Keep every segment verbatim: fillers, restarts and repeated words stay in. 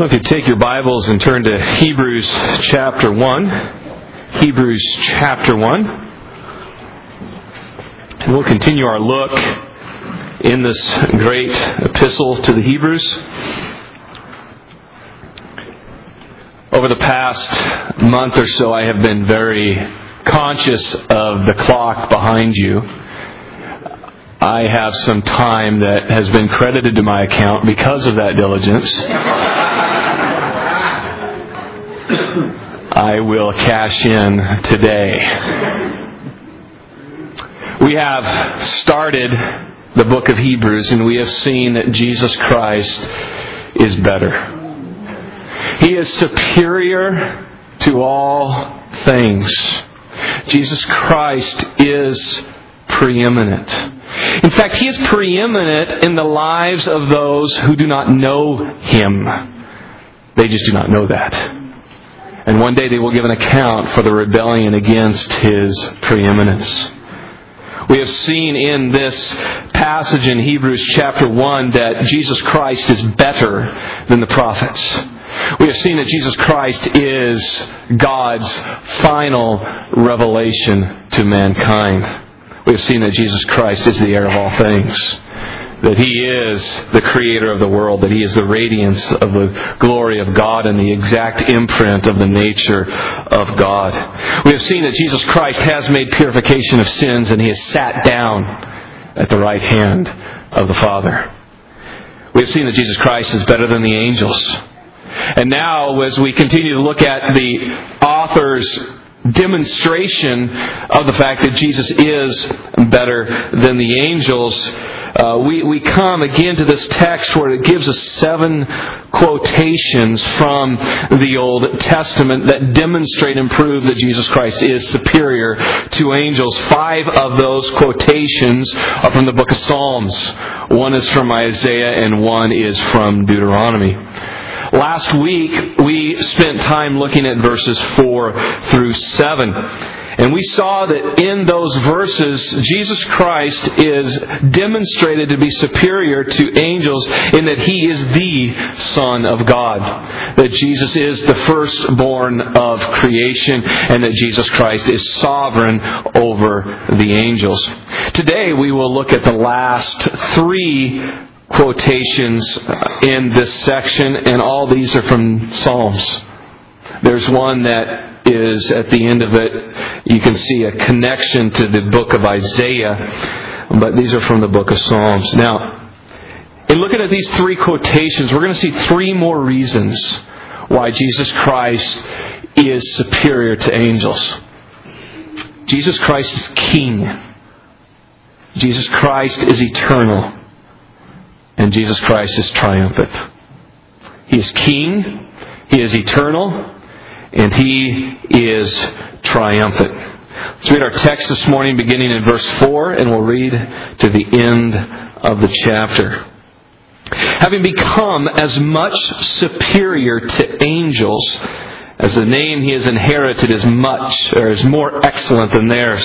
Well, if you take your Bibles and turn to Hebrews chapter one, Hebrews chapter one, and we'll continue our look in this great epistle to the Hebrews. Over the past month or so, I have been very conscious of the clock behind you. I have some time that has been credited to my account because of that diligence. I will cash in today. We have started the book of Hebrews, and we have seen that Jesus Christ is better. He is superior to all things. Jesus Christ is preeminent. In fact, He is preeminent in the lives of those who do not know Him. They just do not know that. And one day they will give an account for the rebellion against His preeminence. We have seen in this passage in Hebrews chapter one that Jesus Christ is better than the prophets. We have seen that Jesus Christ is God's final revelation to mankind. We have seen that Jesus Christ is the heir of all things, that He is the creator of the world, that He is the radiance of the glory of God and the exact imprint of the nature of God. We have seen that Jesus Christ has made purification of sins, and He has sat down at the right hand of the Father. We have seen that Jesus Christ is better than the angels. And now, as we continue to look at the author's demonstration of the fact that Jesus is better than the angels, uh, we, we come again to this text where it gives us seven quotations from the Old Testament that demonstrate and prove that Jesus Christ is superior to angels. Five of those quotations are from the book of Psalms. One is from Isaiah and one is from Deuteronomy. Last week, we spent time looking at verses four through seven. And we saw that in those verses, Jesus Christ is demonstrated to be superior to angels in that He is the Son of God. That Jesus is the firstborn of creation, and that Jesus Christ is sovereign over the angels. Today, we will look at the last three quotations in this section, and all these are from Psalms. There's one that is at the end of it. You can see a connection to the book of Isaiah, but these are from the book of Psalms. Now, in looking at these three quotations, we're going to see three more reasons why Jesus Christ is superior to angels. Jesus Christ is King. Jesus Christ is eternal. And Jesus Christ is triumphant. He is King, He is eternal, and He is triumphant. Let's read our text this morning beginning in verse four, and we'll read to the end of the chapter. Having become as much superior to angels as the name He has inherited is much, or is more excellent than theirs.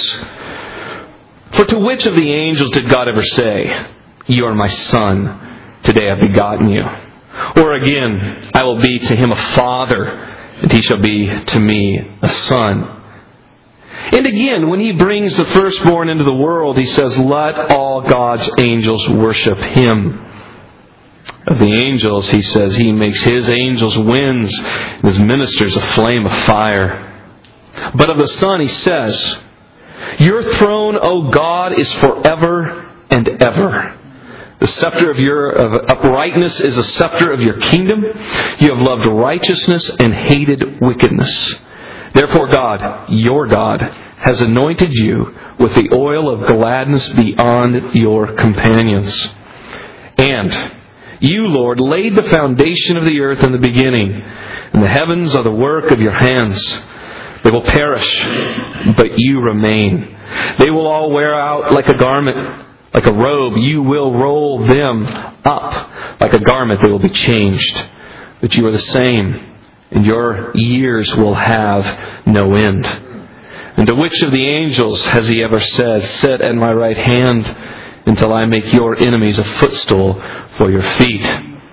For to which of the angels did God ever say, "You are my Son, today I have begotten you"? Or again, "I will be to him a father, and he shall be to me a son"? And again, when He brings the firstborn into the world, He says, "Let all God's angels worship Him." Of the angels, He says, He makes His angels winds, and His ministers a flame of fire. But of the Son, He says, "Your throne, O God, is forever and ever. The scepter of your of uprightness is a scepter of your kingdom. You have loved righteousness and hated wickedness. Therefore God, your God, has anointed you with the oil of gladness beyond your companions. And you, Lord, laid the foundation of the earth in the beginning, and the heavens are the work of your hands. They will perish, but you remain. They will all wear out like a garment. Like a robe, you will roll them up. Like a garment, they will be changed. But you are the same, and your years will have no end. And to which of the angels has He ever said, "Sit at my right hand until I make your enemies a footstool for your feet"?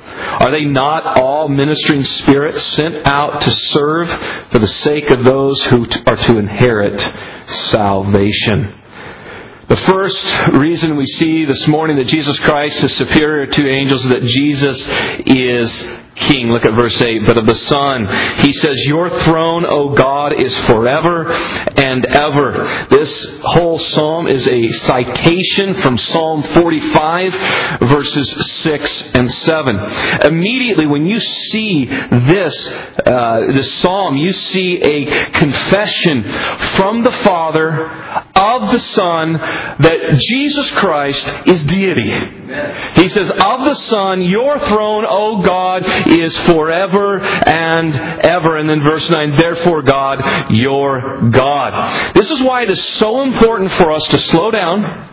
Are they not all ministering spirits sent out to serve for the sake of those who are to inherit salvation? The first reason we see this morning that Jesus Christ is superior to angels is that Jesus is King. Look at verse eight. But of the Son, He says, "Your throne, O God, is forever and ever." This whole psalm is a citation from Psalm forty-five, verses six and seven. Immediately when you see this, uh, this psalm, you see a confession from the Father of the Son that Jesus Christ is deity. He says, "Of the Son, your throne, O God, is forever and ever." And then verse nine, "Therefore God, your God." This is why it is so important for us to slow down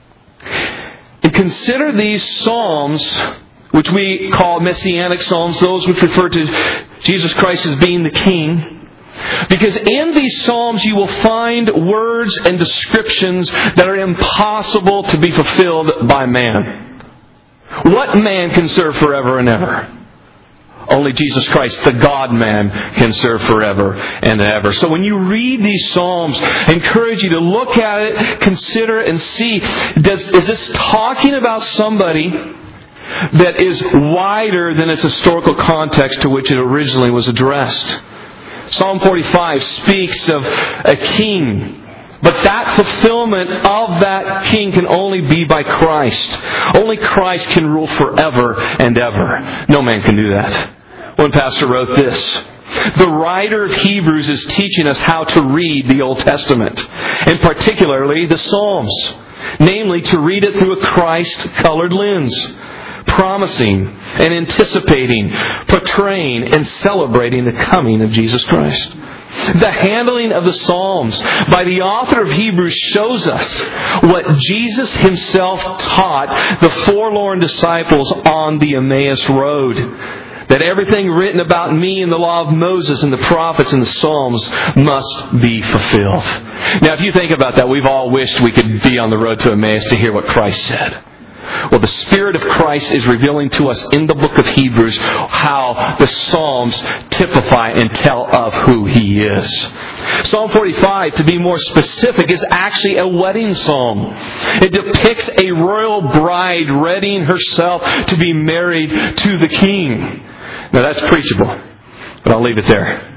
and consider these psalms, which we call messianic psalms, those which refer to Jesus Christ as being the King. Because in these psalms you will find words and descriptions that are impossible to be fulfilled by man. What man can serve forever and ever? Only Jesus Christ, the God-man, can serve forever and ever. So when you read these psalms, I encourage you to look at it, consider it, and see, does, is this talking about somebody that is wider than its historical context to which it originally was addressed? Psalm forty-five speaks of a king, but that fulfillment of that king can only be by Christ. Only Christ can rule forever and ever. No man can do that. One pastor wrote this: the writer of Hebrews is teaching us how to read the Old Testament, and particularly the Psalms, namely to read it through a Christ-colored lens, promising and anticipating, portraying and celebrating the coming of Jesus Christ. The handling of the Psalms by the author of Hebrews shows us what Jesus Himself taught the forlorn disciples on the Emmaus Road. That everything written about me in the law of Moses and the prophets and the Psalms must be fulfilled. Now, if you think about that, we've all wished we could be on the road to Emmaus to hear what Christ said. Well, the Spirit of Christ is revealing to us in the book of Hebrews how the Psalms typify and tell of who He is. Psalm forty-five, to be more specific, is actually a wedding psalm. It depicts a royal bride readying herself to be married to the King. Now that's preachable, but I'll leave it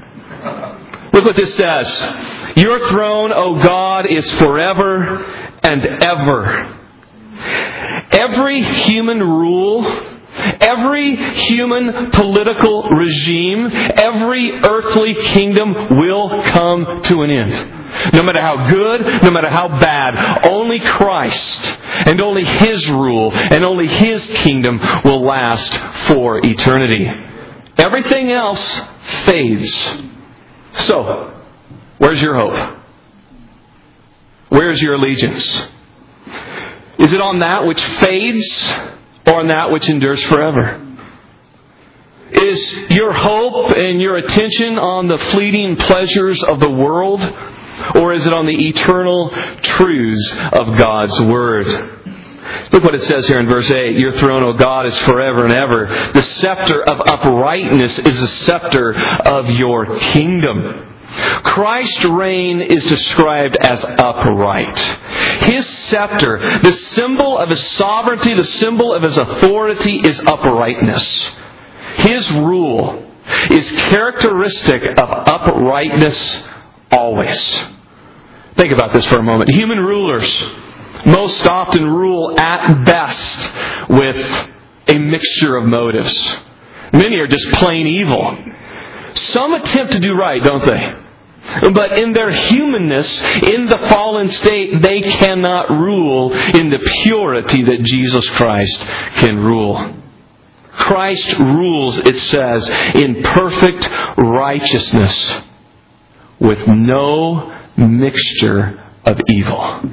there. Look what this says. "Your throne, O God, is forever and ever." Every human rule, every human political regime, every earthly kingdom will come to an end. No matter how good, no matter how bad, only Christ and only His rule and only His kingdom will last for eternity. Everything else fades. So, where's your hope? Where's your allegiance? Is it on that which fades or on that which endures forever? Is your hope and your attention on the fleeting pleasures of the world, or is it on the eternal truths of God's Word? Look what it says here in verse eight. "Your throne, O God, is forever and ever. The scepter of uprightness is the scepter of your kingdom." Christ's reign is described as upright. His scepter, the symbol of His sovereignty, the symbol of His authority, is uprightness. His rule is characteristic of uprightness always. Think about this for a moment. Human rulers most often rule at best with a mixture of motives. Many are just plain evil. Some attempt to do right, don't they? But in their humanness, in the fallen state, they cannot rule in the purity that Jesus Christ can rule. Christ rules, it says, in perfect righteousness with no mixture of evil.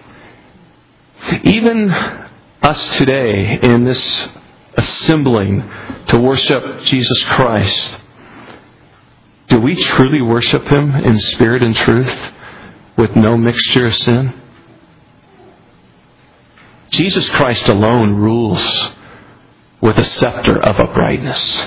Even us today in this assembling to worship Jesus Christ, do we truly worship Him in spirit and truth with no mixture of sin? Jesus Christ alone rules with a scepter of uprightness.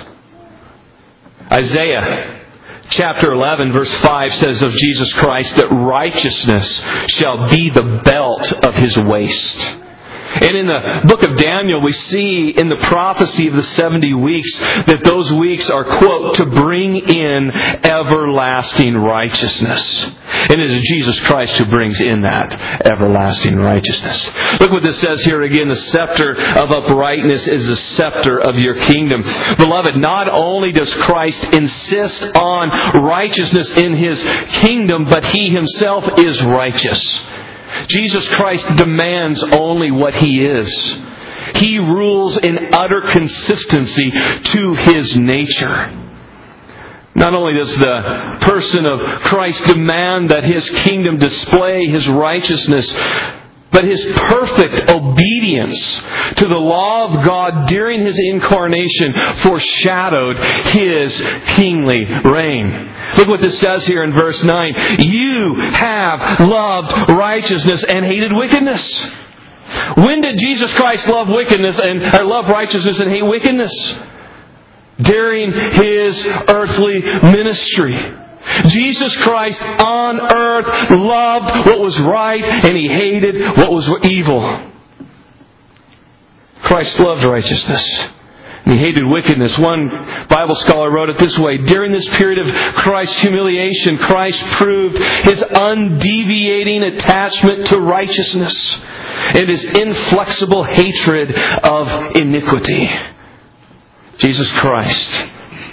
Isaiah chapter eleven verse five says of Jesus Christ that righteousness shall be the belt of His waist. And in the book of Daniel, we see in the prophecy of the seventy weeks that those weeks are, quote, to bring in everlasting righteousness. And it is Jesus Christ who brings in that everlasting righteousness. Look what this says here again. The scepter of uprightness is the scepter of your kingdom. Beloved, not only does Christ insist on righteousness in His kingdom, but He Himself is righteous. Jesus Christ demands only what He is. He rules in utter consistency to His nature. Not only does the person of Christ demand that His kingdom display His righteousness, but His perfect obedience to the law of God during His incarnation foreshadowed His kingly reign. Look what this says here in verse nine. You have loved righteousness and hated wickedness. When did Jesus Christ love wickedness and or love righteousness and hate wickedness? During His earthly ministry. Jesus Christ on earth loved what was right and He hated what was evil. Christ loved righteousness and He hated wickedness. One Bible scholar wrote it this way. During this period of Christ's humiliation, Christ proved His undeviating attachment to righteousness and His inflexible hatred of iniquity. Jesus Christ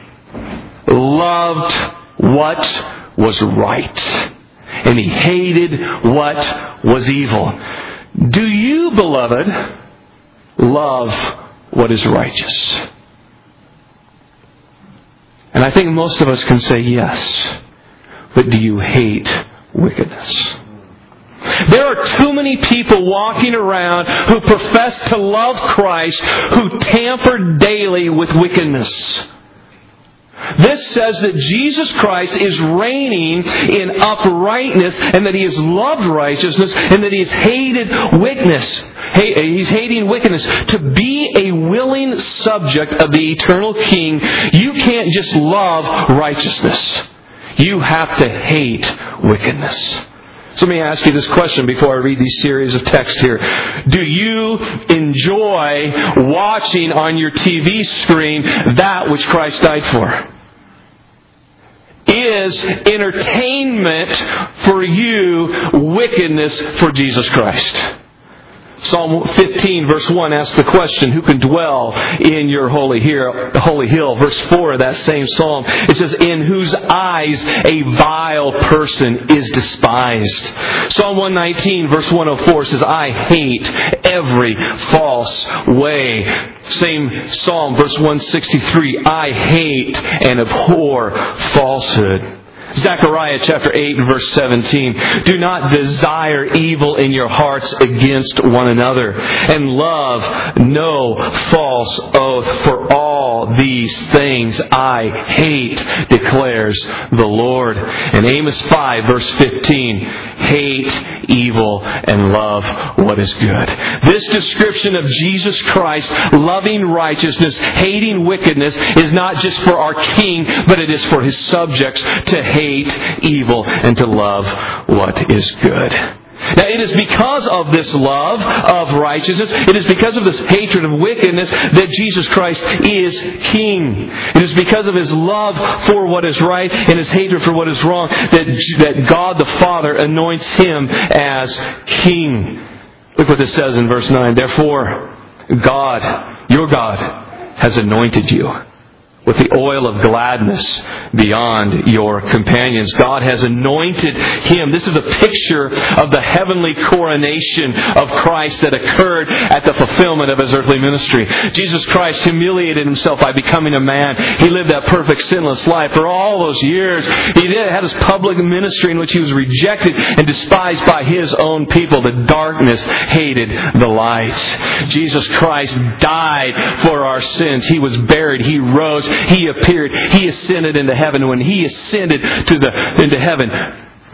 loved what was right, and He hated what was evil. Do you, beloved, love what is righteous? And I think most of us can say yes. But do you hate wickedness? There are too many people walking around who profess to love Christ who tamper daily with wickedness. This says that Jesus Christ is reigning in uprightness and that He has loved righteousness and that He has hated wickedness. He's hating wickedness. To be a willing subject of the eternal King, you can't just love righteousness. You have to hate wickedness. So let me ask you this question before I read these series of texts here. Do you enjoy watching on your T V screen that which Christ died for? Is entertainment for you wickedness for Jesus Christ? Psalm fifteen verse one asks the question, who can dwell in your holy hill? Verse four of that same psalm, it says, in whose eyes a vile person is despised. Psalm one nineteen verse one oh four says, I hate every false way. Same psalm, verse one sixty-three, I hate and abhor falsehood. Zechariah chapter eight and verse seventeen. Do not desire evil in your hearts against one another, and love no false oath. For all these things I hate, declares the Lord. And Amos five verse fifteen. Hate evil and love what is good. This description of Jesus Christ loving righteousness, hating wickedness, is not just for our King, but it is for His subjects to hate evil and to love what is good. Now, it is because of this love of righteousness, it is because of this hatred of wickedness that Jesus Christ is King. It is because of His love for what is right and His hatred for what is wrong that, that God the Father anoints Him as King. Look what this says in verse nine. Therefore, God, your God, has anointed you with the oil of gladness beyond your companions. God has anointed Him. This is a picture of the heavenly coronation of Christ that occurred at the fulfillment of His earthly ministry. Jesus Christ humiliated Himself by becoming a man. He lived that perfect sinless life for all those years. He did, had His public ministry in which He was rejected and despised by His own people. The darkness hated the light. Jesus Christ died for our sins. He was buried. He rose. He appeared. He ascended into heaven. When He ascended to the into heaven,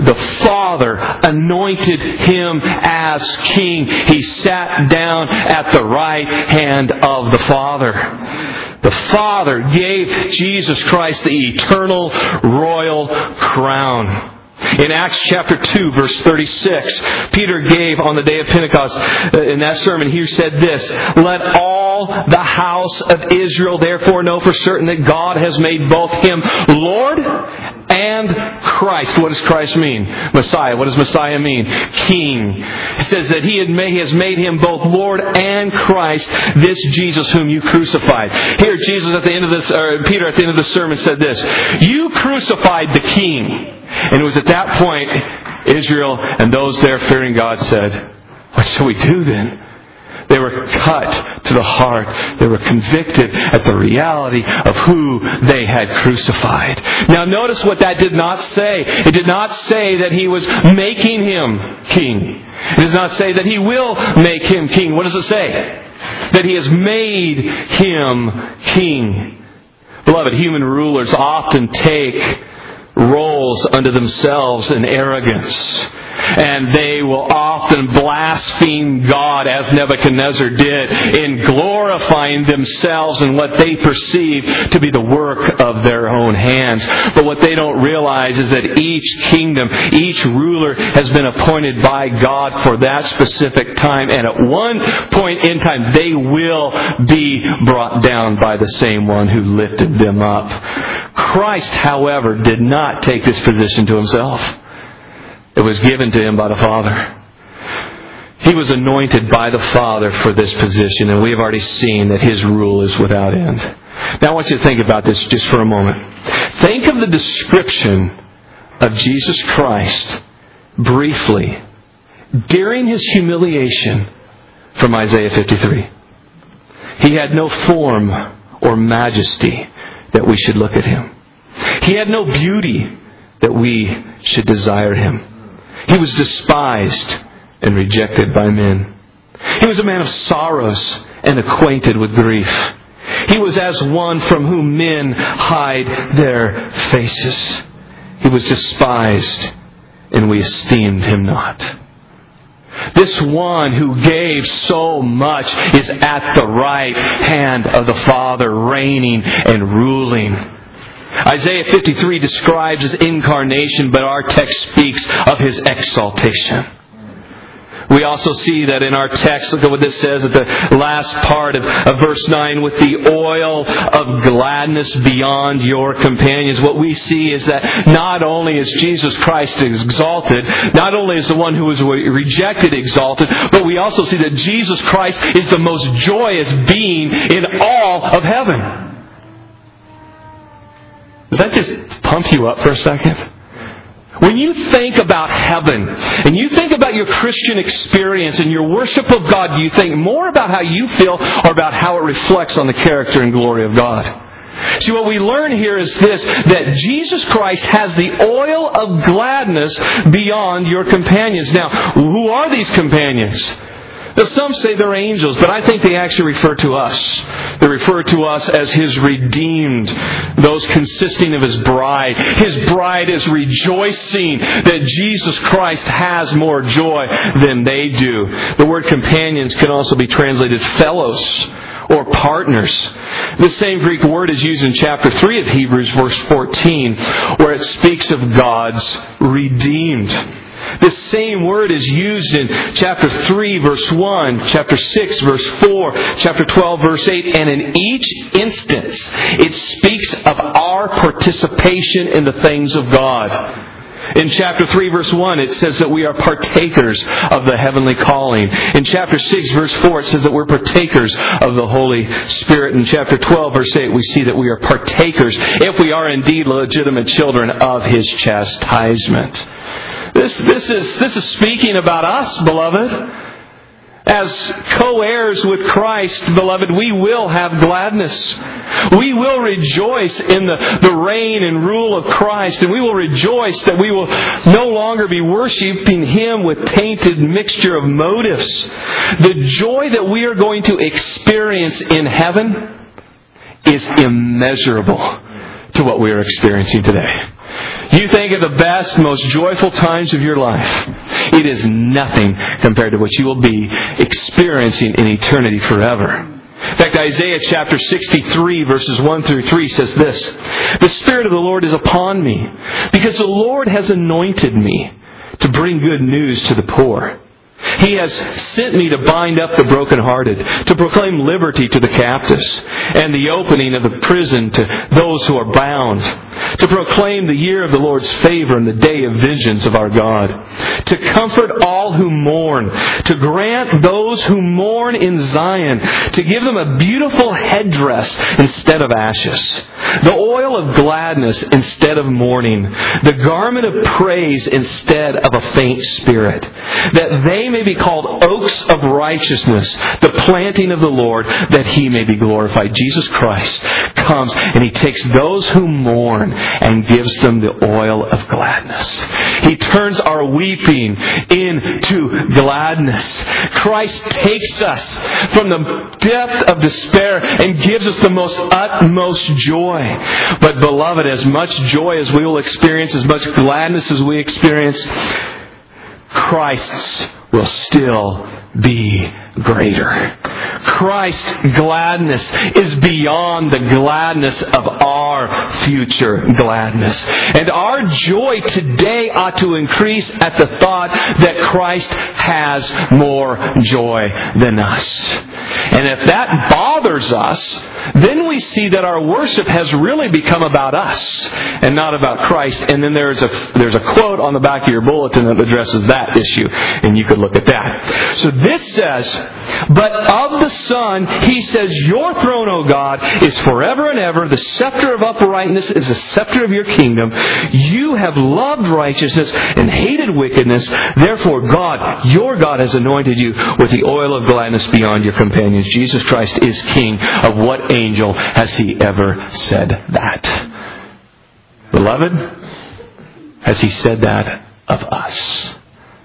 the Father anointed him as king. He sat down at the right hand of the Father. The Father gave Jesus Christ the eternal royal crown. In Acts chapter two, verse thirty-six, Peter gave on the day of Pentecost, in that sermon, he said this, "Let all the house of Israel therefore know for certain that God has made both him Lord and Christ." What does Christ mean? Messiah. What does Messiah mean? King. He says that he, had made, he has made him both Lord and Christ, this Jesus whom you crucified. Here, Jesus at the end of this, or Peter at the end of the sermon said this, "You crucified the King." And it was at that point, Israel and those there fearing God said, "What shall we do then?" They were cut to the heart. They were convicted at the reality of who they had crucified. Now notice what that did not say. It did not say that he was making him king. It does not say that he will make him king. What does it say? That he has made him king. Beloved, human rulers often take roles unto themselves in arrogance. And they will often blaspheme God as Nebuchadnezzar did in glorifying themselves in what they perceive to be the work of their own hands. But what they don't realize is that each kingdom, each ruler has been appointed by God for that specific time. And at one point in time, they will be brought down by the same one who lifted them up. Christ, however, did not take this position to himself. It was given to him by the Father. He was anointed by the Father for this position, and we have already seen that his rule is without end. Now I want you to think about this just for a moment. Think of the description of Jesus Christ briefly during his humiliation from Isaiah fifty-three. He had no form or majesty that we should look at him. He had no beauty that we should desire him. He was despised and rejected by men. He was a man of sorrows and acquainted with grief. He was as one from whom men hide their faces. He was despised and we esteemed him not. This one who gave so much is at the right hand of the Father, reigning and ruling. Isaiah fifty-three describes his incarnation, but our text speaks of his exaltation. We also see that in our text, look at what this says at the last part of, of verse nine, with the oil of gladness beyond your companions. What we see is that not only is Jesus Christ exalted, not only is the one who was rejected exalted, but we also see that Jesus Christ is the most joyous being in all of heaven. Does that just pump you up for a second? When you think about heaven, and you think about your Christian experience and your worship of God, do you think more about how you feel or about how it reflects on the character and glory of God? See, what we learn here is this, that Jesus Christ has the oil of gladness beyond your companions. Now, who are these companions? Now, some say they're angels, but I think they actually refer to us. They refer to us as His redeemed, those consisting of His bride. His bride is rejoicing that Jesus Christ has more joy than they do. The word companions can also be translated fellows or partners. The same Greek word is used in chapter three of Hebrews, verse fourteen, where it speaks of God's redeemed. This same word is used in chapter three, verse one, chapter six, verse four, chapter twelve, verse eight, and in each instance it speaks of our participation in the things of God. In chapter three, verse one, it says that we are partakers of the heavenly calling. In chapter six, verse four, it says that we're partakers of the Holy Spirit. In chapter twelve, verse eight, we see that we are partakers, if we are indeed legitimate children, of His chastisement. This, this is, this is speaking about us, beloved. As co-heirs with Christ, beloved, we will have gladness. We will rejoice in the, the reign and rule of Christ. And we will rejoice that we will no longer be worshiping Him with tainted mixture of motives. The joy that we are going to experience in heaven is immeasurable to what we are experiencing today. You think of the best, most joyful times of your life. It is nothing compared to what you will be experiencing in eternity forever. In fact, Isaiah chapter sixty-three, verses one through three says this: "The Spirit of the Lord is upon me, because the Lord has anointed me to bring good news to the poor. He has sent me to bind up the brokenhearted, to proclaim liberty to the captives, and the opening of the prison to those who are bound, to proclaim the year of the Lord's favor and the day of vengeance of our God, to comfort all who mourn, to grant those who mourn in Zion, to give them a beautiful headdress instead of ashes, the oil of gladness instead of mourning, the garment of praise instead of a faint spirit, that they may be called oaks of righteousness, the planting of the Lord, that He may be glorified." Jesus Christ comes and He takes those who mourn and gives them the oil of gladness. He turns our weeping into gladness. Christ takes us from the depth of despair and gives us the most utmost joy. But beloved, as much joy as we will experience, as much gladness as we experience, Christ's will still be greater. Christ's gladness is beyond the gladness of our future gladness. And our joy today ought to increase at the thought that Christ has more joy than us. And if that bothers us, then we see that our worship has really become about us and not about Christ. And then there's a there's a quote on the back of your bulletin that addresses that issue, and you could look at that. So this says, "But of the Son, He says, your throne, O God, is forever and ever. The scepter of uprightness is the scepter of your kingdom. You have loved righteousness and hated wickedness. Therefore, God, your God, has anointed you with the oil of gladness beyond your companions." Jesus Christ is King. Of what angel has He ever said that? Beloved, has He said that of us?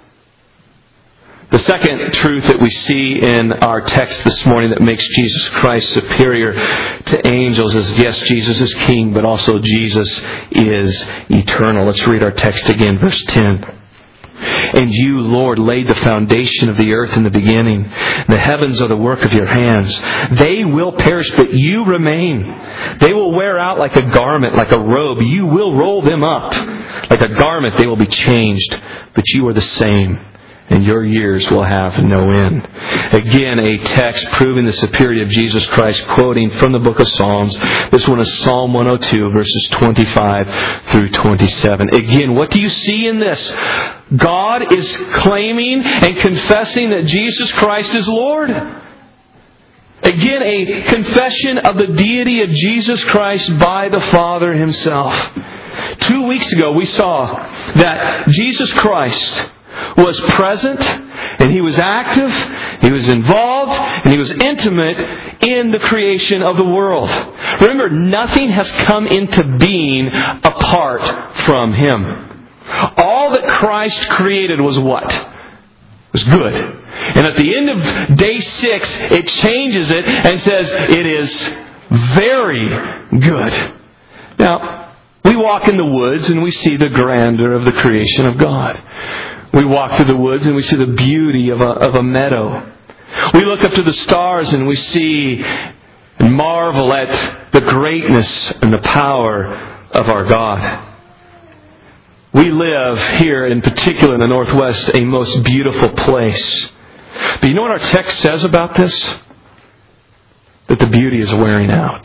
The second truth that we see in our text this morning that makes Jesus Christ superior to angels is, yes, Jesus is King, but also Jesus is eternal. Let's read our text again, verse ten. "And you, Lord, laid the foundation of the earth in the beginning. The heavens are the work of your hands. They will perish, but you remain. They will wear out like a garment, like a robe. You will roll them up. Like a garment they will be changed, but you are the same, and your years will have no end." Again, a text proving the superiority of Jesus Christ, quoting from the book of Psalms. This one is Psalm one oh two, verses twenty-five through twenty-seven. Again, what do you see in this? God is claiming and confessing that Jesus Christ is Lord. Again, a confession of the deity of Jesus Christ by the Father Himself. Two weeks ago, we saw that Jesus Christ was present, and He was active, He was involved, and He was intimate in the creation of the world. Remember, nothing has come into being apart from Him. All that Christ created was what? It was good. And at the end of day six, it changes it and says it is very good. Now, we walk in the woods and we see the grandeur of the creation of God. We walk through the woods and we see the beauty of a, of a meadow. We look up to the stars and we see and marvel at the greatness and the power of our God. We live here, in particular in the Northwest, a most beautiful place. But you know what our text says about this? That the beauty is wearing out.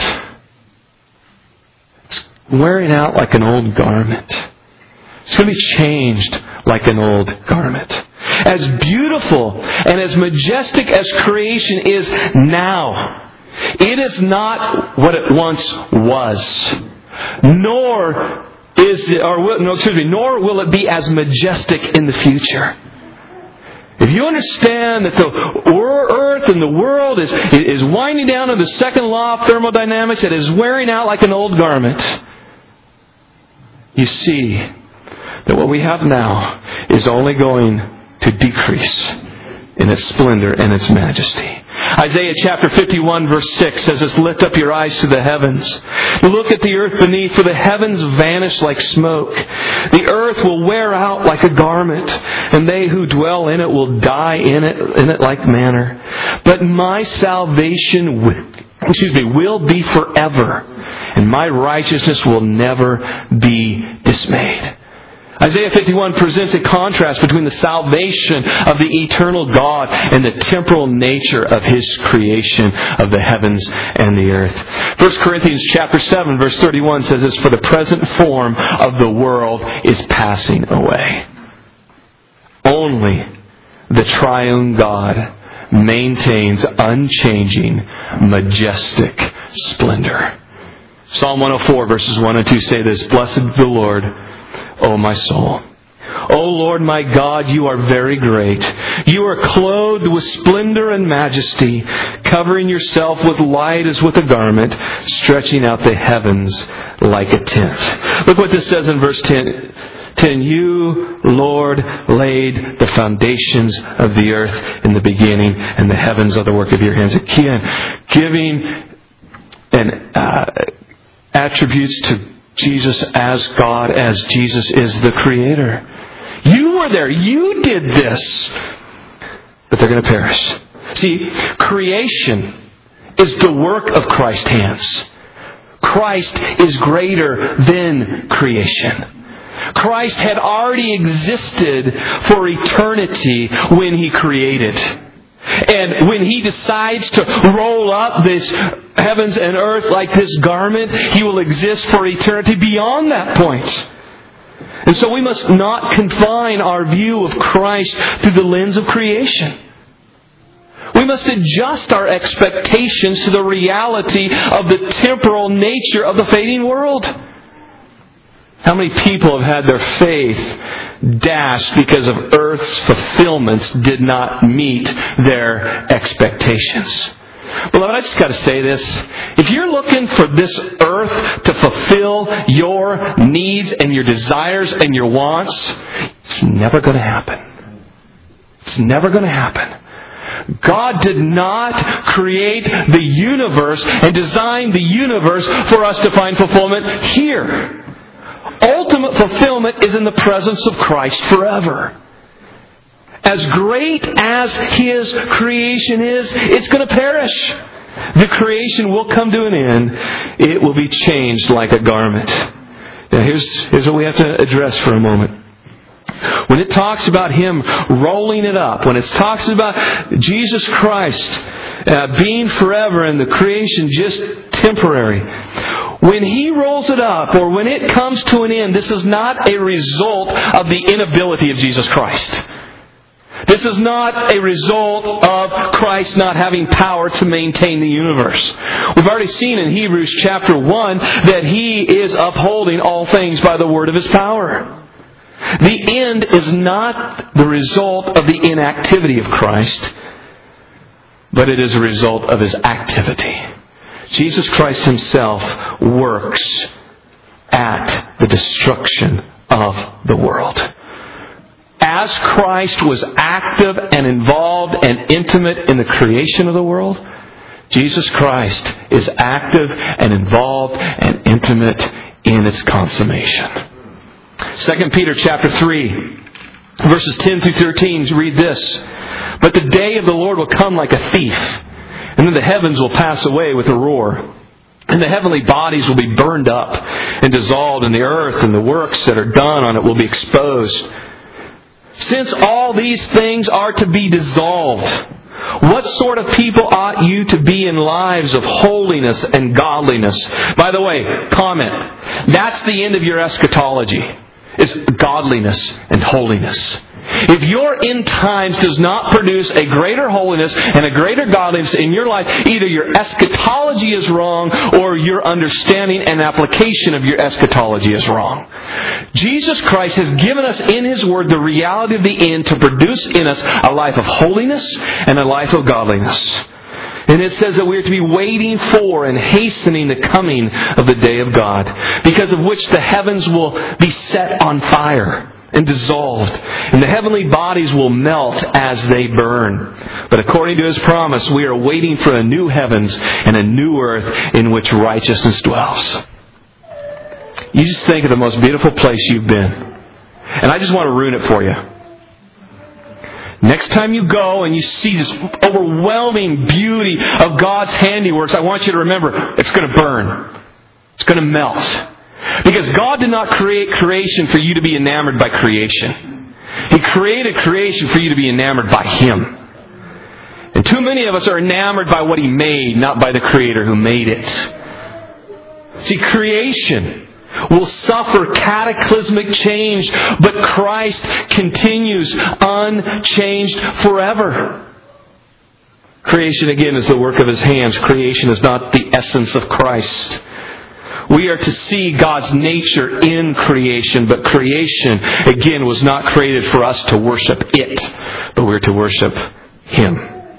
It's wearing out like an old garment. It's going to be changed like an old garment. As beautiful and as majestic as creation is now, it is not what it once was. Nor is it, or no, excuse me, nor will it be as majestic in the future. If you understand that the earth and the world is, is winding down to the second law of thermodynamics, it is wearing out like an old garment, you see that what we have now is only going to decrease in its splendor and its majesty. Isaiah chapter fifty-one verse six says this, lift up your eyes to the heavens. Look at the earth beneath, for the heavens vanish like smoke. The earth will wear out like a garment, and they who dwell in it will die in it, in it like manner. But my salvation will, excuse me, will be forever, and my righteousness will never be dismayed. Isaiah fifty-one presents a contrast between the salvation of the eternal God and the temporal nature of His creation of the heavens and the earth. First Corinthians chapter seven verse thirty-one says this, for the present form of the world is passing away. Only the triune God maintains unchanging, majestic splendor. Psalm one oh four verses one and two say this, blessed be the Lord, O my soul. O Lord my God, you are very great. You are clothed with splendor and majesty, covering yourself with light as with a garment, stretching out the heavens like a tent. Look what this says in verse ten. ten. You, Lord, laid the foundations of the earth in the beginning, and the heavens are the work of your hands. Again, giving an uh, attributes to Jesus as God, as Jesus is the Creator. You were there. You did this. But they're going to perish. See, creation is the work of Christ's hands. Christ is greater than creation. Christ had already existed for eternity when He created. And when He decides to roll up this heavens and earth like this garment, He will exist for eternity beyond that point. And so we must not confine our view of Christ through the lens of creation. We must adjust our expectations to the reality of the temporal nature of the fading world. How many people have had their faith dashed because of earth's fulfillments did not meet their expectations? Beloved, I just got to say this. If you're looking for this earth to fulfill your needs and your desires and your wants, it's never going to happen. It's never going to happen. God did not create the universe and design the universe for us to find fulfillment here. Ultimate fulfillment is in the presence of Christ forever. As great as His creation is, it's going to perish. The creation will come to an end. It will be changed like a garment. Now here's, here's what we have to address for a moment. When it talks about Him rolling it up, when it talks about Jesus Christ uh, being forever and the creation just temporary, when He rolls it up or when it comes to an end, this is not a result of the inability of Jesus Christ. This is not a result of Christ not having power to maintain the universe. We've already seen in Hebrews chapter one that He is upholding all things by the word of His power. The end is not the result of the inactivity of Christ, but it is a result of His activity. Jesus Christ Himself works at the destruction of the world. As Christ was active and involved and intimate in the creation of the world, Jesus Christ is active and involved and intimate in its consummation. Second Peter chapter three, verses ten through thirteen, read this. But the day of the Lord will come like a thief, and then the heavens will pass away with a roar. And the heavenly bodies will be burned up and dissolved, and the earth and the works that are done on it will be exposed. Since all these things are to be dissolved, what sort of people ought you to be in lives of holiness and godliness? By the way, comment. That's the end of your eschatology, is godliness and holiness. If your end times does not produce a greater holiness and a greater godliness in your life, either your eschatology is wrong or your understanding and application of your eschatology is wrong. Jesus Christ has given us in His Word the reality of the end to produce in us a life of holiness and a life of godliness. And it says that we are to be waiting for and hastening the coming of the day of God, because of which the heavens will be set on fire. and dissolved, and the heavenly bodies will melt as they burn. But according to His promise, we are waiting for a new heavens and a new earth in which righteousness dwells. You just think of the most beautiful place you've been. And I just want to ruin it for you. Next time you go and you see this overwhelming beauty of God's handiworks, I want you to remember, it's going to burn. It's going to melt. Because God did not create creation for you to be enamored by creation. He created creation for you to be enamored by Him. And too many of us are enamored by what He made, not by the Creator who made it. See, creation will suffer cataclysmic change, but Christ continues unchanged forever. Creation, again, is the work of His hands. Creation is not the essence of Christ. We are to see God's nature in creation, but creation, again, was not created for us to worship it, but we're to worship Him.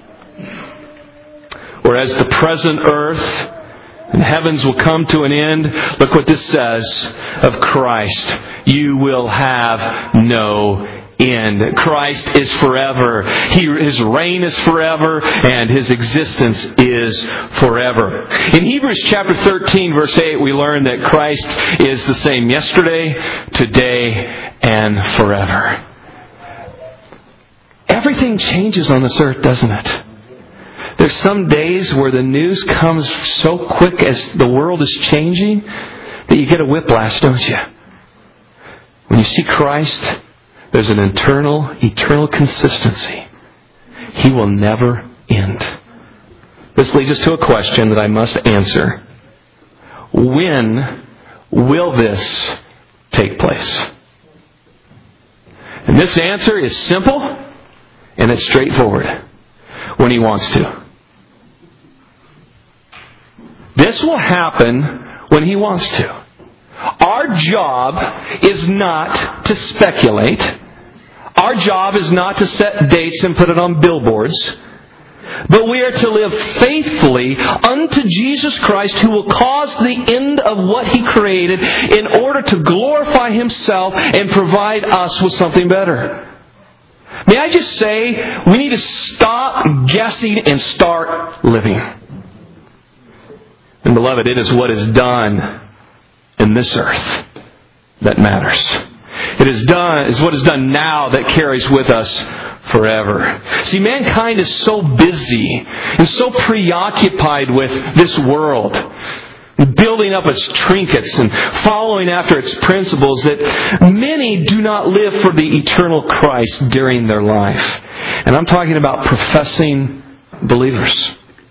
Whereas the present earth and heavens will come to an end, look what this says of Christ. You will have no end. Christ is forever. He, His reign is forever, and His existence is forever. In Hebrews chapter thirteen, verse eight, we learn that Christ is the same yesterday, today, and forever. Everything changes on this earth, doesn't it? There's some days where the news comes so quick as the world is changing that you get a whiplash, don't you? When you see Christ, there's an internal, eternal consistency. He will never end. This leads us to a question that I must answer. When will this take place? And this answer is simple and it's straightforward. When He wants to. This will happen when He wants to. Our job is not to speculate. Our job is not to set dates and put it on billboards. But we are to live faithfully unto Jesus Christ, who will cause the end of what He created in order to glorify Himself and provide us with something better. May I just say, we need to stop guessing and start living. And beloved, it is what is done in this earth that matters. It is done is what is done now that carries with us forever. See, mankind is so busy and so preoccupied with this world, building up its trinkets and following after its principles, that many do not live for the eternal Christ during their life. And I'm talking about professing believers.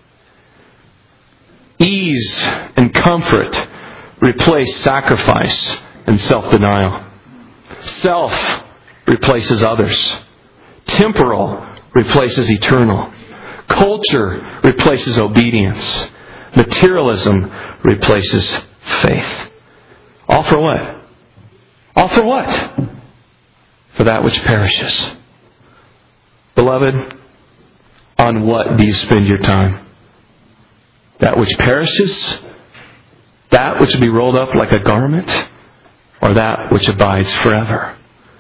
Ease and comfort replace sacrifice and self-denial. Self replaces others. Temporal replaces eternal. Culture replaces obedience. Materialism replaces faith. All for what? All for what? For that which perishes. Beloved, on what do you spend your time? That which perishes? That which will be rolled up like a garment? Or that which abides forever?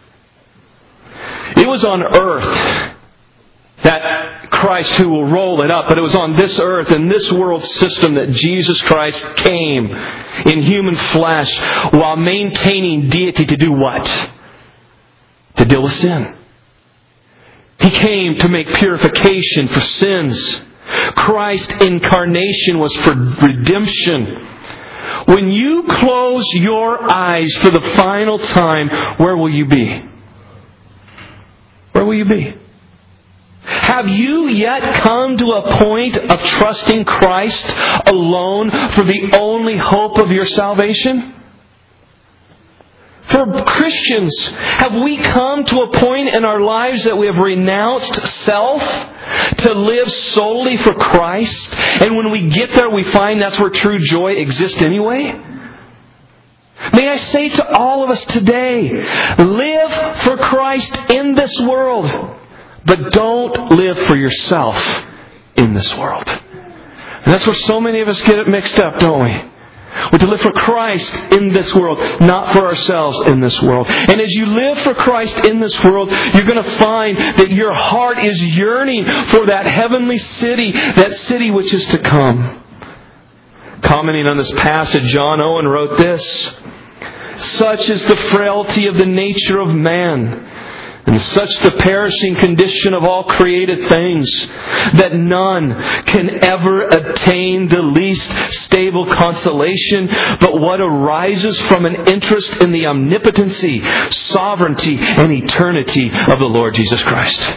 It was on earth that Christ who will roll it up, but it was on this earth and this world system that Jesus Christ came in human flesh while maintaining deity to do what? To deal with sin. He came to make purification for sins. Christ's incarnation was for redemption. When you close your eyes for the final time, where will you be? Where will you be? Have you yet come to a point of trusting Christ alone for the only hope of your salvation? For Christians, have we come to a point in our lives that we have renounced self to live solely for Christ? And when we get there, we find that's where true joy exists anyway? May I say to all of us today, live for Christ in this world, but don't live for yourself in this world. And that's where so many of us get it mixed up, don't we? We're to live for Christ in this world, not for ourselves in this world. And as you live for Christ in this world, you're going to find that your heart is yearning for that heavenly city, that city which is to come. Commenting on this passage, John Owen wrote this: "Such is the frailty of the nature of man, and such the perishing condition of all created things, that none can ever attain the least stable consolation but what arises from an interest in the omnipotency, sovereignty, and eternity of the Lord Jesus Christ."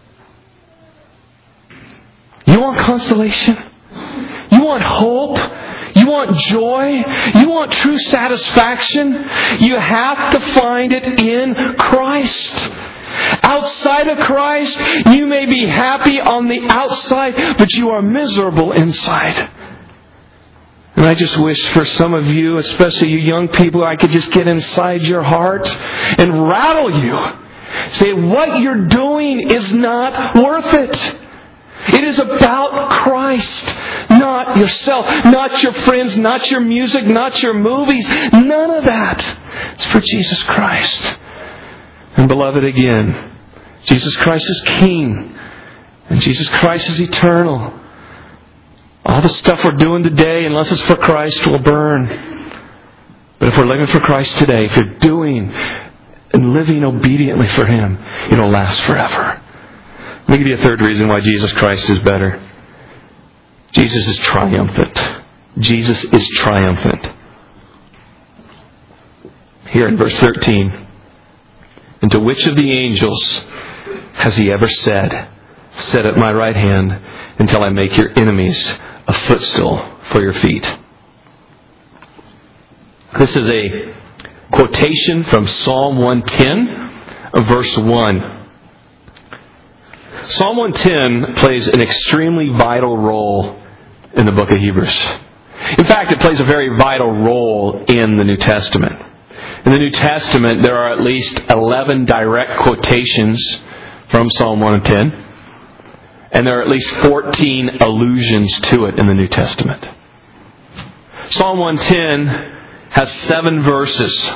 You want consolation? You want hope? You want joy? You want true satisfaction? You have to find it in Christ. Outside of Christ, you may be happy on the outside, but you are miserable inside. And I just wish for some of you, especially you young people, I could just get inside your heart and rattle you. Say, what you're doing is not worth it. It is about Christ, not yourself, not your friends, not your music, not your movies. None of that. It's for Jesus Christ. And beloved, again, Jesus Christ is King, and Jesus Christ is eternal. All the stuff we're doing today, unless it's for Christ, will burn. But if we're living for Christ today, if you're doing and living obediently for Him, it'll last forever. Let me give you a third reason why Jesus Christ is better. Jesus is triumphant. Jesus is triumphant. Here in verse thirteen, "And to which of the angels has He ever said, 'Sit at my right hand until I make your enemies a footstool for your feet'?" This is a quotation from Psalm one ten, verse one. Psalm one ten plays an extremely vital role in the book of Hebrews. In fact, it plays a very vital role in the New Testament. In the New Testament, there are at least eleven direct quotations from Psalm one ten, and there are at least fourteen allusions to it in the New Testament. Psalm one ten has seven verses.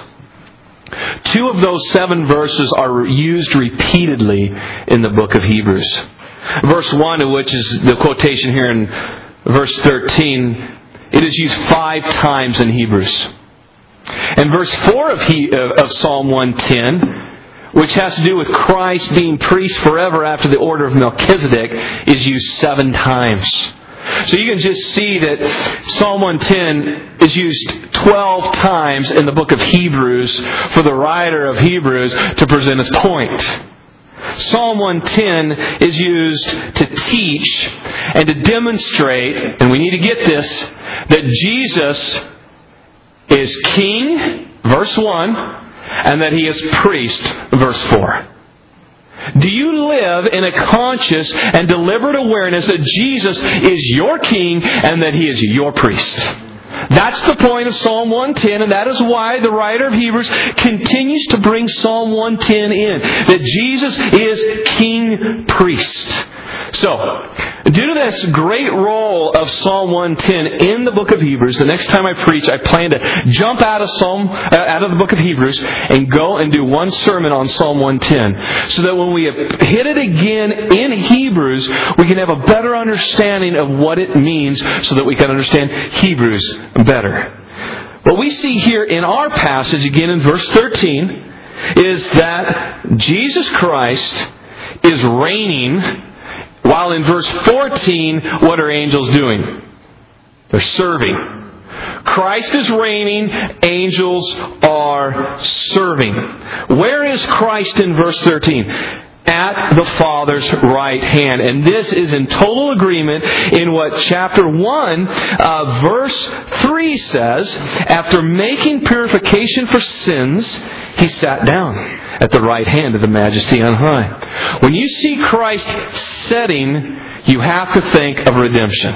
Two of those seven verses are used repeatedly in the book of Hebrews. Verse one, which is the quotation here in verse thirteen, it is used five times in Hebrews. And verse four of, he, of Psalm one ten, which has to do with Christ being priest forever after the order of Melchizedek, is used seven times. So you can just see that Psalm one ten is used twelve times in the book of Hebrews for the writer of Hebrews to present his point. Psalm one ten is used to teach and to demonstrate, and we need to get this, that Jesus is King, verse one, and that He is priest, verse four. Do you live in a conscious and deliberate awareness that Jesus is your King and that He is your priest? That's the point of Psalm one ten, and that is why the writer of Hebrews continues to bring Psalm one ten in. That Jesus is King Priest. So, due to this great role of Psalm one ten in the book of Hebrews, the next time I preach, I plan to jump out of Psalm, uh, out of the book of Hebrews and go and do one sermon on Psalm one ten, so that when we hit it again in Hebrews, we can have a better understanding of what it means, so that we can understand Hebrews better. What we see here in our passage, again in verse thirteen, is that Jesus Christ is reigning. While in verse fourteen, what are angels doing? They're serving. Christ is reigning, angels are serving. Where is Christ in verse thirteen? At the Father's right hand. And this is in total agreement in what chapter one, uh, verse three says. After making purification for sins, He sat down at the right hand of the Majesty on high. When you see Christ sitting, you have to think of redemption.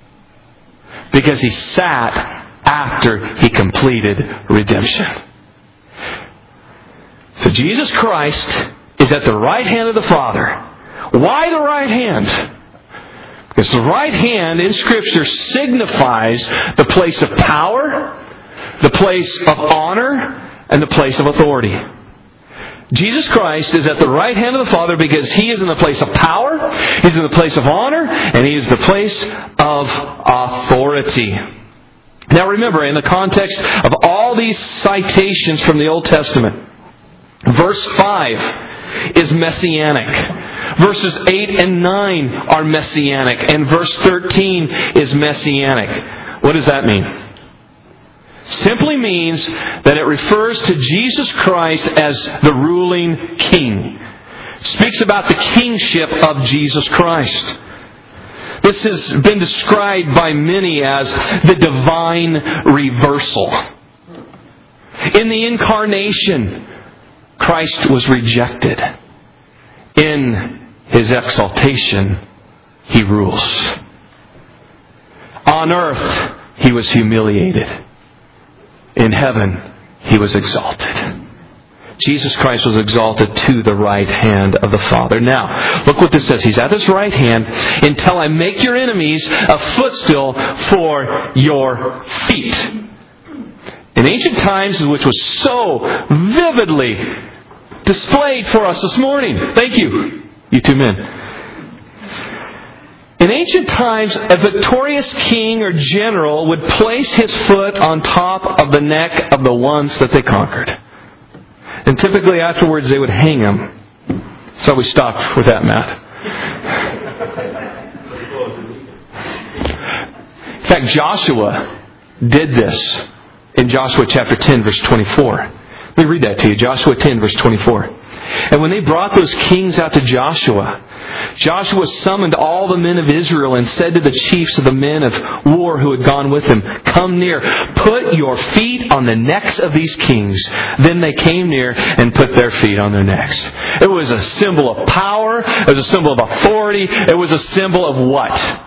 Because He sat after He completed redemption. So Jesus Christ is at the right hand of the Father. Why the right hand? Because the right hand in Scripture signifies the place of power, the place of honor, and the place of authority. Jesus Christ is at the right hand of the Father because He is in the place of power, He's in the place of honor, and He is the place of authority. Now remember, in the context of all these citations from the Old Testament, verse five is messianic. Verses eight and nine are messianic. And verse thirteen is messianic. What does that mean? Simply means that it refers to Jesus Christ as the ruling king. It speaks about the kingship of Jesus Christ. This has been described by many as the divine reversal. In the incarnation, Christ was rejected. In His exaltation, He rules. On earth, He was humiliated. In heaven, He was exalted. Jesus Christ was exalted to the right hand of the Father. Now, look what this says. He's at His right hand until I make your enemies a footstool for your feet. In ancient times, which was so vividly displayed for us this morning. Thank you, you two men. In ancient times, a victorious king or general would place his foot on top of the neck of the ones that they conquered. And typically afterwards they would hang him. So we stopped with that, Matt. In fact, Joshua did this in Joshua chapter ten, verse twenty-four. Let me read that to you. Joshua ten, verse twenty-four. And when they brought those kings out to Joshua, Joshua summoned all the men of Israel and said to the chiefs of the men of war who had gone with him, "Come near, put your feet on the necks of these kings." Then they came near and put their feet on their necks. It was a symbol of power. It was a symbol of authority. It was a symbol of what?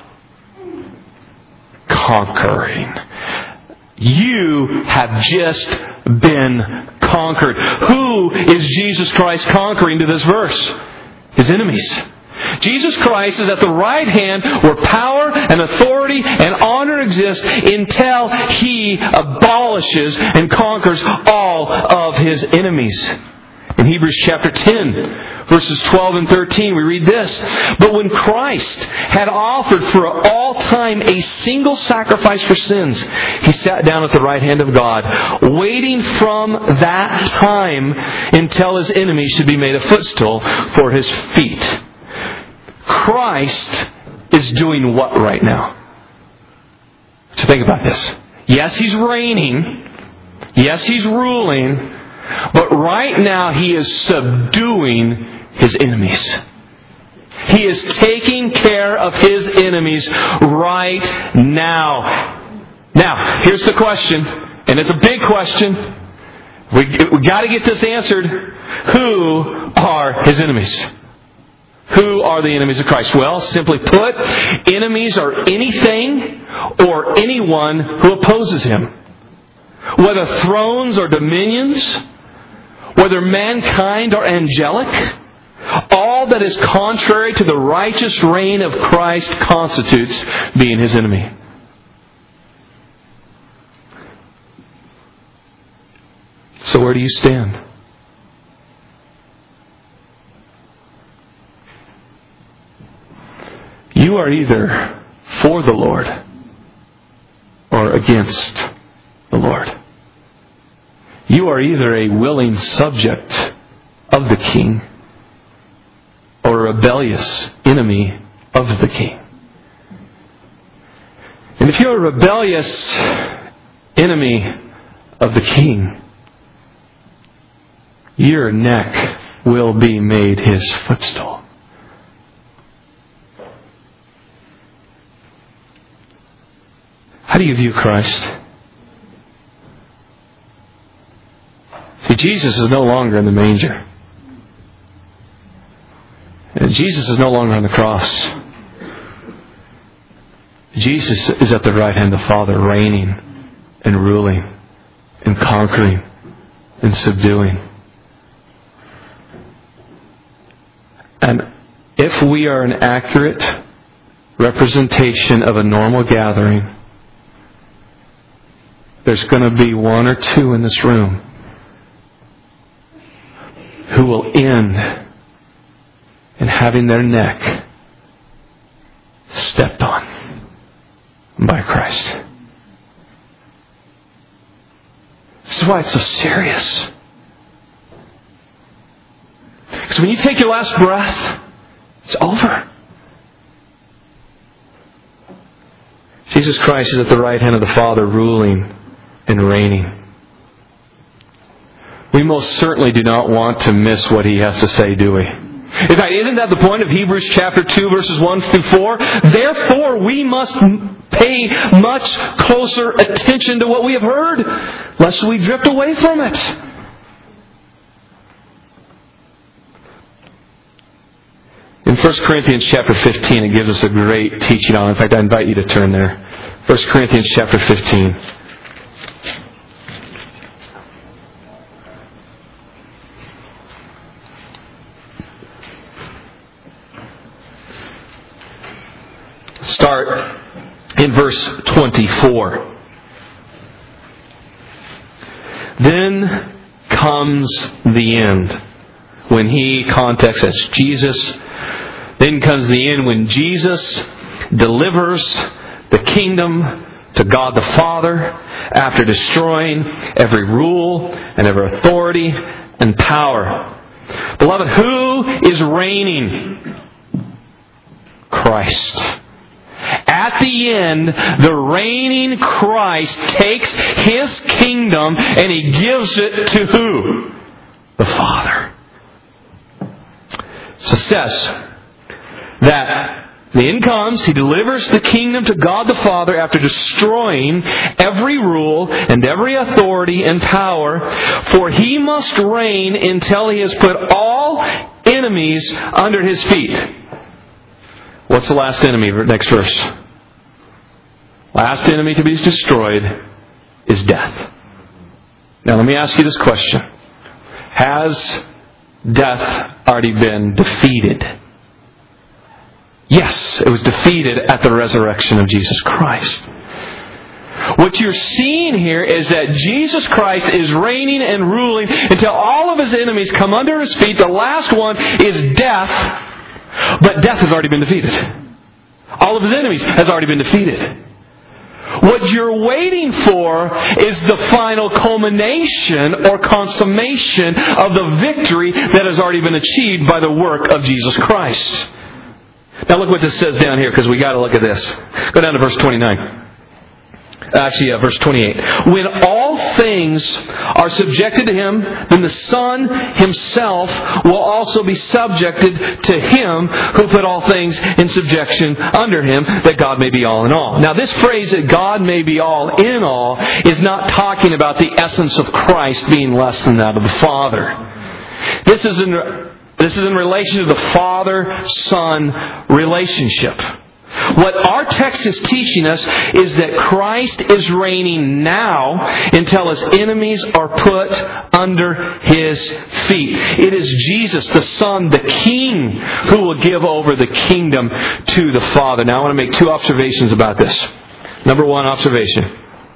Conquering. You have just been conquered. Who is Jesus Christ conquering to this verse? His enemies. Jesus Christ is at the right hand where power and authority and honor exist until He abolishes and conquers all of His enemies. In Hebrews chapter ten, verses twelve and thirteen, we read this. But when Christ had offered for all time a single sacrifice for sins, He sat down at the right hand of God, waiting from that time until His enemies should be made a footstool for His feet. Christ is doing what right now? So think about this. Yes, He's reigning. Yes, He's ruling. But right now He is subduing His enemies. He is taking care of His enemies right now. Now, here's the question, and it's a big question. We, we got to get this answered. Who are His enemies? Who are the enemies of Christ? Well, simply put, enemies are anything or anyone who opposes Him. Whether thrones or dominions, whether mankind or angelic, all that is contrary to the righteous reign of Christ constitutes being His enemy. So where do you stand? You are either for the Lord or against the Lord. You are either a willing subject of the King or a rebellious enemy of the King. And if you're a rebellious enemy of the King, your neck will be made His footstool. How do you view Christ? See, Jesus is no longer in the manger. And Jesus is no longer on the cross. Jesus is at the right hand of the Father, reigning and ruling and conquering and subduing. And if we are an accurate representation of a normal gathering, there's going to be one or two in this room who will end in having their neck stepped on by Christ. This is why it's so serious. Because when you take your last breath, it's over. Jesus Christ is at the right hand of the Father, ruling and reigning. We most certainly do not want to miss what He has to say, do we? In fact, isn't that the point of Hebrews chapter two, verses one through four? Therefore, we must pay much closer attention to what we have heard, lest we drift away from it. In First Corinthians chapter fifteen, it gives us a great teaching on it. In fact, I invite you to turn there. First Corinthians chapter fifteen. Start in verse twenty-four. Then comes the end. When He, context, that's Jesus. Then comes the end when Jesus delivers the kingdom to God the Father after destroying every rule and every authority and power. Beloved, who is reigning? Christ. At the end, the reigning Christ takes His kingdom and He gives it to who? The Father. So it says that the end comes, He delivers the kingdom to God the Father after destroying every rule and every authority and power, for He must reign until He has put all enemies under His feet. What's the last enemy? Next verse. Last enemy to be destroyed is death. Now let me ask you this question. Has death already been defeated? Yes, it was defeated at the resurrection of Jesus Christ. What you're seeing here is that Jesus Christ is reigning and ruling until all of His enemies come under His feet. The last one is death. But death has already been defeated. All of His enemies has already been defeated. What you're waiting for is the final culmination or consummation of the victory that has already been achieved by the work of Jesus Christ. Now look what this says down here, because we got to look at this. Go down to verse twenty-nine. Actually, yeah, verse twenty-eight. When all things are subjected to Him, then the Son Himself will also be subjected to Him who put all things in subjection under Him, that God may be all in all. Now this phrase, that God may be all in all, is not talking about the essence of Christ being less than that of the Father. This is in, this is in relation to the Father-Son relationship. What our text is teaching us is that Christ is reigning now until His enemies are put under His feet. It is Jesus, the Son, the King, who will give over the kingdom to the Father. Now I want to make two observations about this. Number one observation.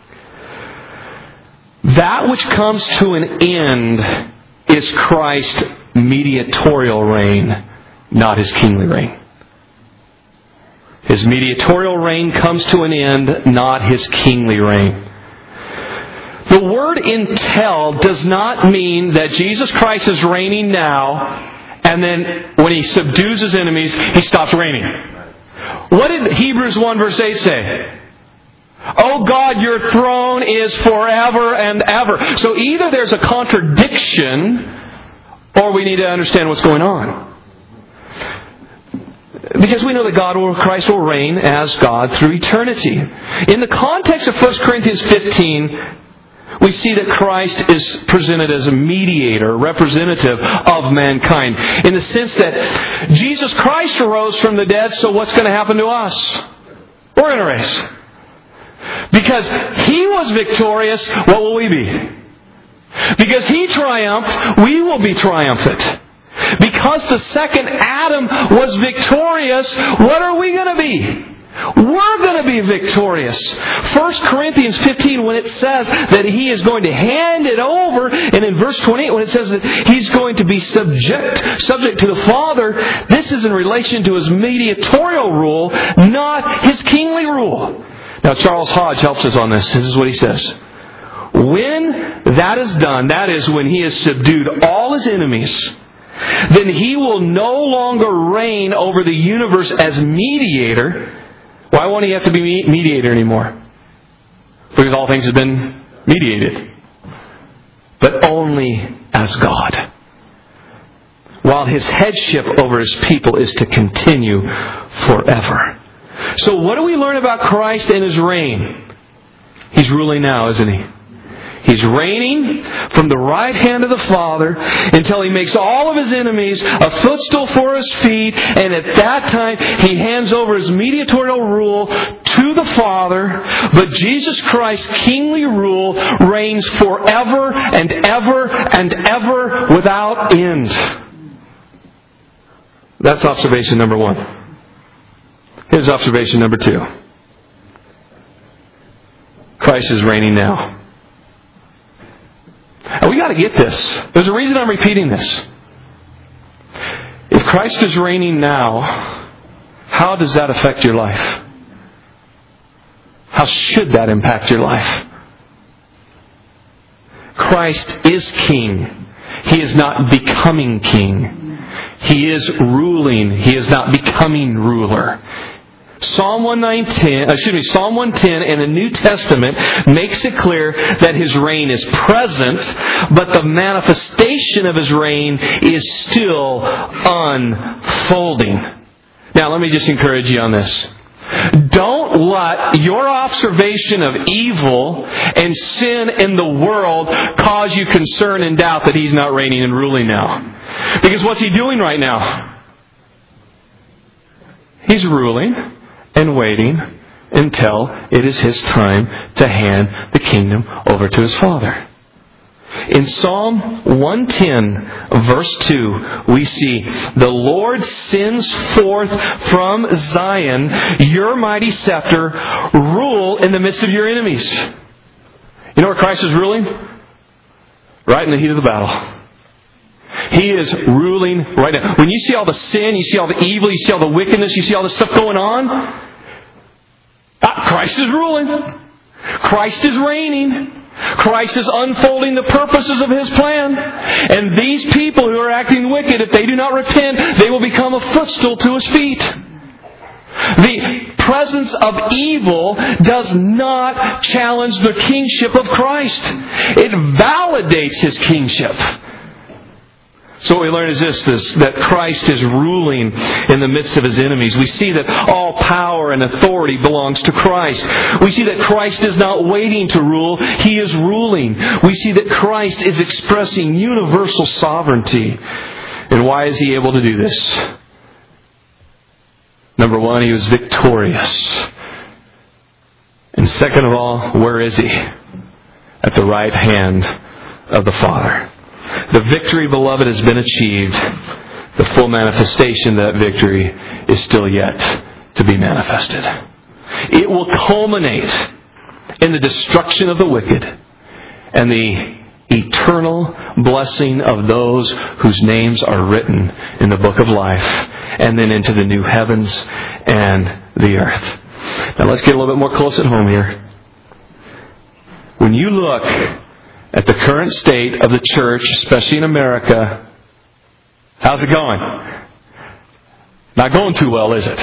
That which comes to an end is Christ's mediatorial reign, not His kingly reign. His mediatorial reign comes to an end, not His kingly reign. The word until does not mean that Jesus Christ is reigning now, and then when He subdues His enemies, He stops reigning. What did Hebrews one verse eight say? Oh God, Your throne is forever and ever. So either there's a contradiction, or we need to understand what's going on. Because we know that God or Christ will reign as God through eternity. In the context of First Corinthians fifteen, we see that Christ is presented as a mediator, representative of mankind. In the sense that Jesus Christ arose from the dead, so what's going to happen to us? We're in a race. Because He was victorious, what will we be? Because He triumphed, we will be triumphant. Because the second Adam was victorious, what are we going to be? We're going to be victorious. First Corinthians fifteen, when it says that He is going to hand it over, and in verse twenty-eight, when it says that He's going to be subject, subject to the Father, this is in relation to His mediatorial rule, not His kingly rule. Now, Charles Hodge helps us on this. This is what he says. When that is done, that is, when He has subdued all His enemies, then He will no longer reign over the universe as mediator. Why won't He have to be mediator anymore? Because all things have been mediated. But only as God. While His headship over His people is to continue forever. So what do we learn about Christ and His reign? He's ruling now, isn't He? He's reigning from the right hand of the Father until He makes all of His enemies a footstool for His feet. And at that time, He hands over His mediatorial rule to the Father. But Jesus Christ's kingly rule reigns forever and ever and ever without end. That's observation number one. Here's observation number two. Christ is reigning now. And we got to get this. There's a reason I'm repeating this. If Christ is reigning now, how does that affect your life? How should that impact your life? Christ is King. He is not becoming King. He is ruling. He is not becoming ruler. Psalm one nineteen, excuse me, Psalm one ten in the New Testament makes it clear that His reign is present, but the manifestation of His reign is still unfolding. Now, let me just encourage you on this. Don't let your observation of evil and sin in the world cause you concern and doubt that He's not reigning and ruling now. Because what's He doing right now? He's ruling and waiting until it is His time to hand the kingdom over to His Father. In Psalm one ten, verse two, we see, "The Lord sends forth from Zion your mighty scepter, rule in the midst of your enemies." You know where Christ is ruling? Right in the heat of the battle. He is ruling right now. When you see all the sin, you see all the evil, you see all the wickedness, you see all the stuff going on, ah, Christ is ruling. Christ is reigning. Christ is unfolding the purposes of His plan. And these people who are acting wicked, if they do not repent, they will become a footstool to His feet. The presence of evil does not challenge the kingship of Christ. It validates His kingship. So what we learn is this, this, that Christ is ruling in the midst of His enemies. We see that all power and authority belongs to Christ. We see that Christ is not waiting to rule. He is ruling. We see that Christ is expressing universal sovereignty. And why is He able to do this? Number one, He was victorious. And second of all, where is He? At the right hand of the Father. The victory, beloved, has been achieved. The full manifestation of that victory is still yet to be manifested. It will culminate in the destruction of the wicked and the eternal blessing of those whose names are written in the book of life, and then into the new heavens and the earth. Now let's get a little bit more close at home here. When you look at the current state of the church, especially in America, how's it going? Not going too well, is it?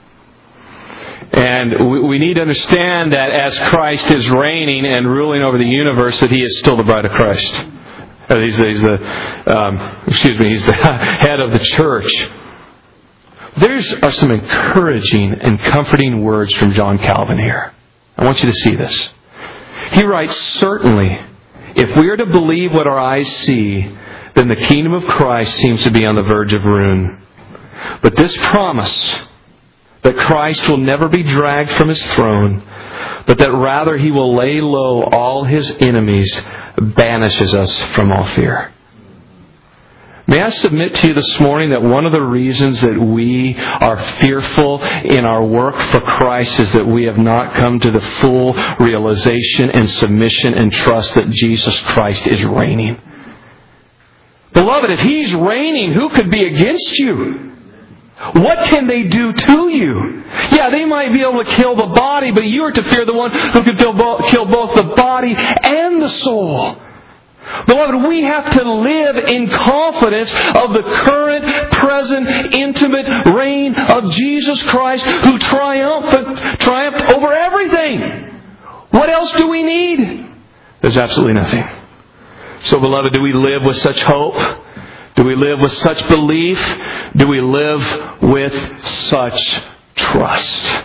And we, we need to understand that as Christ is reigning and ruling over the universe, that He is still the bride of Christ. He's, he's the, um, excuse me, He's the head of the church. There are some encouraging and comforting words from John Calvin here. I want you to see this. He writes, "Certainly, if we are to believe what our eyes see, then the kingdom of Christ seems to be on the verge of ruin. But this promise, that Christ will never be dragged from His throne, but that rather He will lay low all His enemies, banishes us from all fear." May I submit to you this morning that one of the reasons that we are fearful in our work for Christ is that we have not come to the full realization and submission and trust that Jesus Christ is reigning. Beloved, if He's reigning, who could be against you? What can they do to you? Yeah, they might be able to kill the body, but you are to fear the one who can kill both the body and the soul. Beloved, we have to live in confidence of the current, present, intimate reign of Jesus Christ who triumphed, triumphed over everything. What else do we need? There's absolutely nothing. So, beloved, do we live with such hope? Do we live with such belief? Do we live with such trust?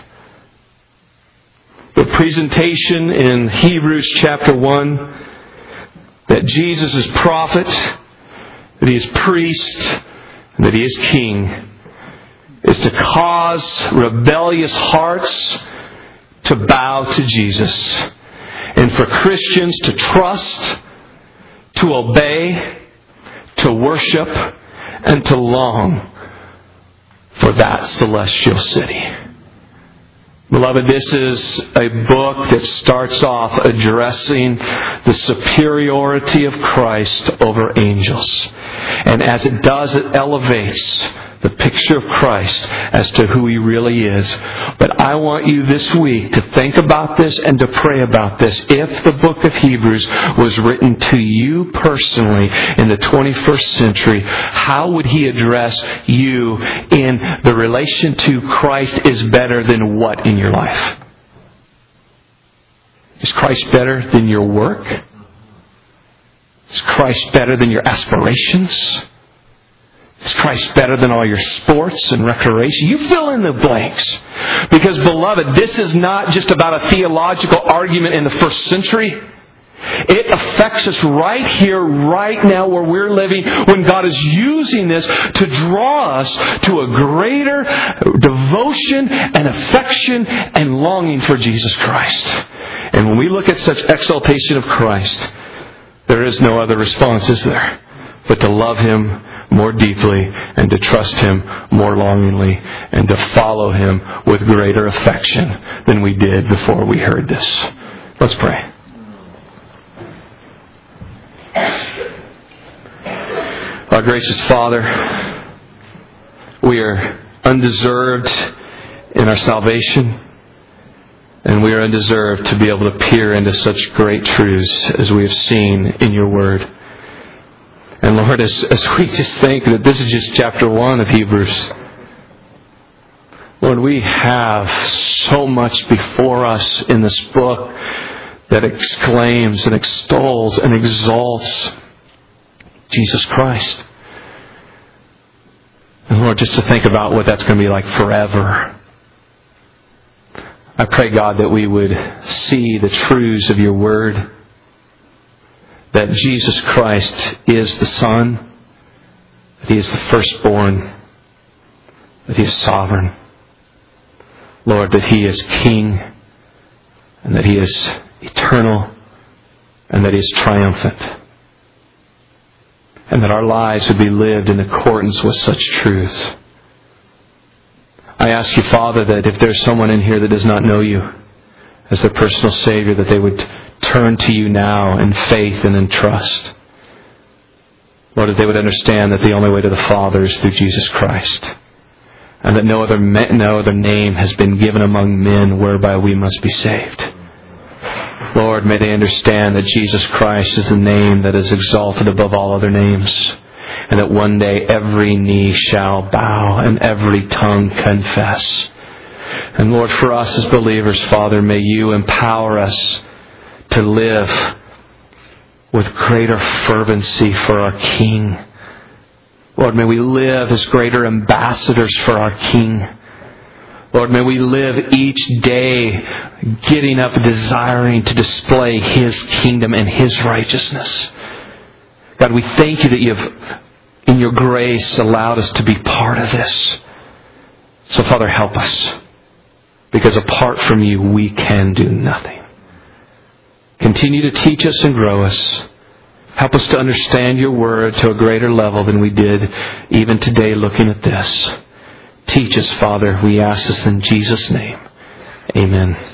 The presentation in Hebrews chapter one, that Jesus is prophet, that He is priest, and that He is king, is to cause rebellious hearts to bow to Jesus. And for Christians to trust, to obey, to worship, and to long for that celestial city. Beloved, this is a book that starts off addressing the superiority of Christ over angels. And as it does, it elevates the picture of Christ as to who He really is. But I want you this week to think about this and to pray about this. If the book of Hebrews was written to you personally in the twenty-first century, how would He address you in the relation to Christ is better than what in your life? Is Christ better than your work? Is Christ better than your aspirations? Is Christ better than all your sports and recreation? You fill in the blanks. Because, beloved, this is not just about a theological argument in the first century. It affects us right here, right now, where we're living, when God is using this to draw us to a greater devotion and affection and longing for Jesus Christ. And when we look at such exaltation of Christ, there is no other response, is there? But to love Him more deeply and to trust Him more longingly and to follow Him with greater affection than we did before we heard this. Let's pray. Our gracious Father, we are undeserved in our salvation, and we are undeserved to be able to peer into such great truths as we have seen in Your Word. And Lord, as, as we just think that this is just chapter one of Hebrews, Lord, we have so much before us in this book that exclaims and extols and exalts Jesus Christ. And Lord, just to think about what that's going to be like forever. I pray, God, that we would see the truths of Your Word, that Jesus Christ is the Son, that He is the firstborn, that He is sovereign. Lord, that He is King, and that He is eternal, and that He is triumphant. And that our lives would be lived in accordance with such truths. I ask You, Father, that if there's someone in here that does not know You as their personal Savior, that they would turn to You now in faith and in trust. Lord, that they would understand that the only way to the Father is through Jesus Christ. And that no other, no other name has been given among men whereby we must be saved. Lord, may they understand that Jesus Christ is the name that is exalted above all other names. And that one day every knee shall bow and every tongue confess. And Lord, for us as believers, Father, may You empower us to live with greater fervency for our King. Lord, may we live as greater ambassadors for our King. Lord, may we live each day getting up desiring to display His kingdom and His righteousness. God, we thank You that You have, in Your grace, allowed us to be part of this. So, Father, help us. Because apart from You, we can do nothing. Continue to teach us and grow us. Help us to understand your word to a greater level than we did even today looking at this. Teach us, Father. We ask this in Jesus' name. Amen.